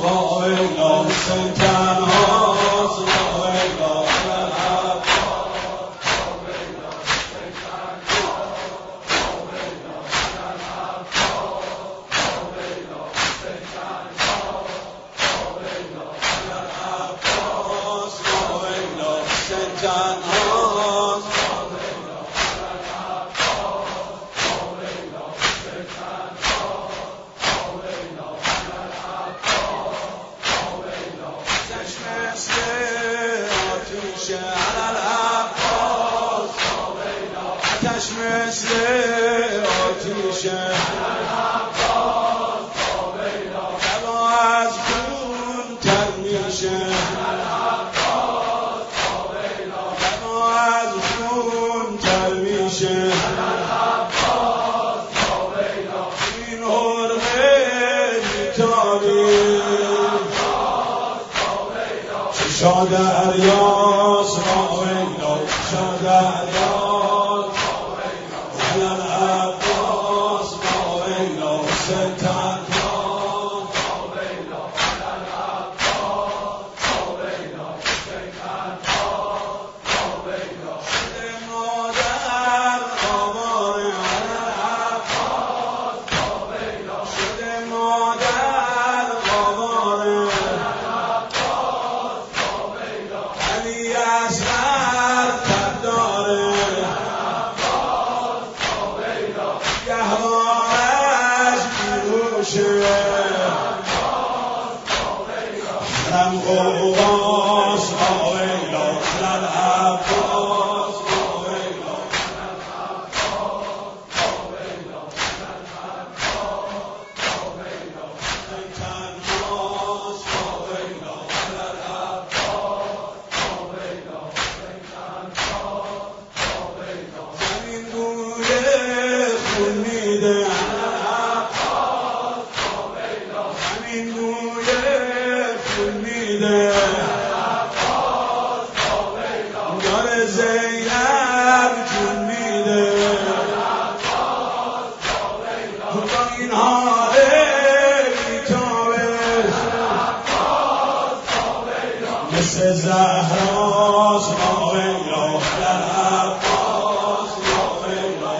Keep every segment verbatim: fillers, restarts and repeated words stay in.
با ایلا حسین تنهاست با ایلا مثل آتیشه هوا از خون تر میشه هوا از خون تر میشه این حرمه میتابی چشا دریاست با ویلا چشا دریاست I'm going زهراس با ویلا در عباس با ویلا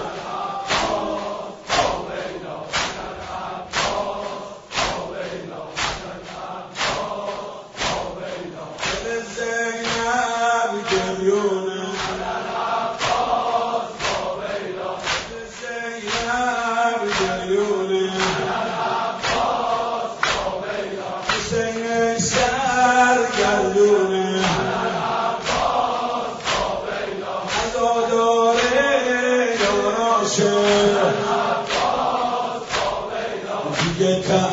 با ویلا در عباس با ویلا در عباس با ویلا دل زینب گریونه در عباس با ویلا دل زینب گریونه در عباس با ویلا حسین سر گردونه عزاداره یاراشه دیگه